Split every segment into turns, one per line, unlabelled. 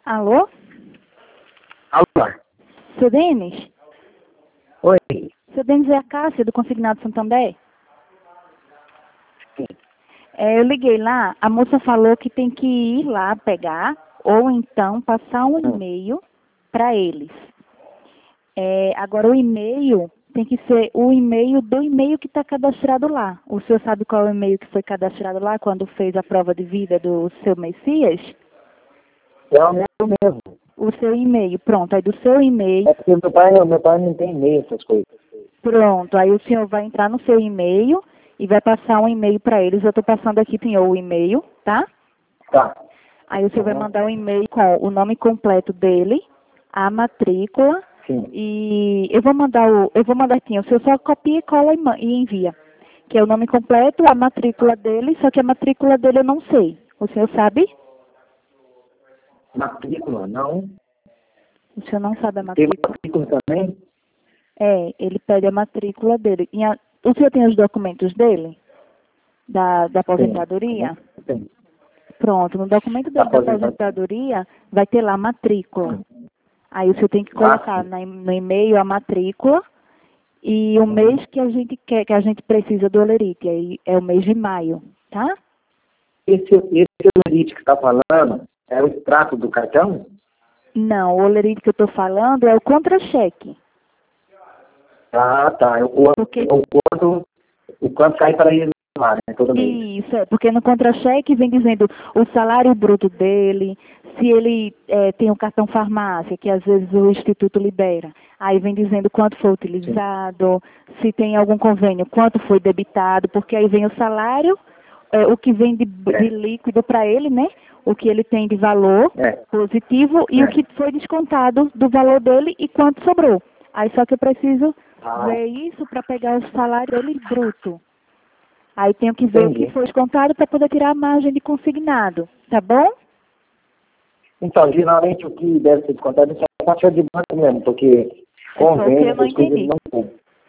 Alô?
Alô?
Seu Denis?
Oi.
Seu Denis é a Cássia, do Consignado Santander?
Sim.
Eu liguei lá, a moça falou que tem que ir lá pegar, ou então passar um e-mail para eles. Agora, o e-mail tem que ser o e-mail do e-mail que está cadastrado lá. O senhor sabe qual é o e-mail que foi cadastrado lá quando fez a prova de vida do seu Messias?
É o mesmo.
O seu e-mail, pronto. Aí do seu e-mail,
É porque meu pai não tem e-mail, essas coisas.
pronto. Aí o senhor vai entrar no seu e-mail e vai passar um e-mail para eles. Eu estou passando aqui, senhor, o e-mail, tá?
Tá.
Aí o senhor vai mandar um e-mail com o nome completo dele, a matrícula.
Sim.
E eu vou mandar sim, o senhor só copia e cola e envia. Que é o nome completo, a matrícula dele, só que a matrícula dele eu não sei. O senhor sabe?
Matrícula, não.
O senhor não sabe a
Tem
matrícula?
matrícula também?
Ele pede a matrícula dele. O senhor tem os documentos dele? Da aposentadoria?
Tem.
Pronto, no documento dele da aposentadoria vai ter lá a matrícula. Aí o senhor tem que colocar no e-mail a matrícula e o mês que a gente quer, que a gente precisa do Olerite. Aí é o mês de maio, tá?
Esse Olerite que está falando é o extrato do cartão?
Não, o Olerite que eu estou falando é o contra-cheque.
Ah, tá. O quanto cai para ele lá, né? Todo mês.
Isso, porque no contra-cheque vem dizendo o salário bruto dele, se ele tem um cartão farmácia, que às vezes o Instituto libera. Aí vem dizendo quanto foi utilizado, se tem algum convênio, quanto foi debitado, porque aí vem o salário, o que vem de líquido para ele, né? O que ele tem de valor positivo e o que foi descontado do valor dele e quanto sobrou. Aí só que eu preciso ver isso para pegar o salário dele bruto. Aí tenho que ver o que foi descontado para poder tirar a margem de consignado, tá bom?
Então, geralmente o que deve ser descontado é só a taxa de banco mesmo, porque convênio,
eu não
essas coisas
entendi.
não tem.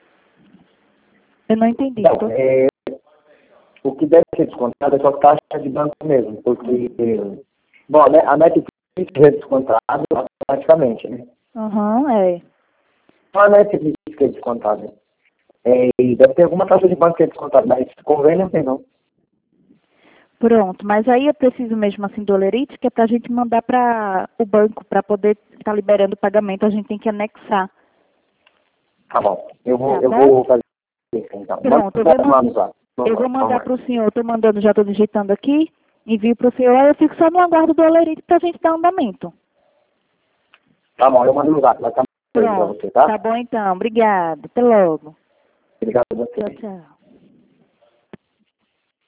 Eu não entendi.
Então, o que deve ser descontado é só taxa de banco mesmo, porque, bom, né, a Netflix é descontado automaticamente, né? Só a Netflix que é descontada. E deve ter alguma taxa de banco que é descontada, mas convênio não tem não.
Pronto, mas aí eu preciso mesmo assim do Olerite, que é para a gente mandar para o banco, para poder estar liberando o pagamento, a gente tem que anexar.
Tá bom, eu vou fazer isso então.
Pronto, eu vou mandar para o senhor, estou mandando, já estou digitando aqui, envio para o senhor, aí eu fico só no aguardo do Olerite para a gente dar andamento.
Tá bom, eu mando no zap, vai estar para você, tá?
Tá bom então, obrigada, até logo.
Obrigado a você.
Tchau, tchau.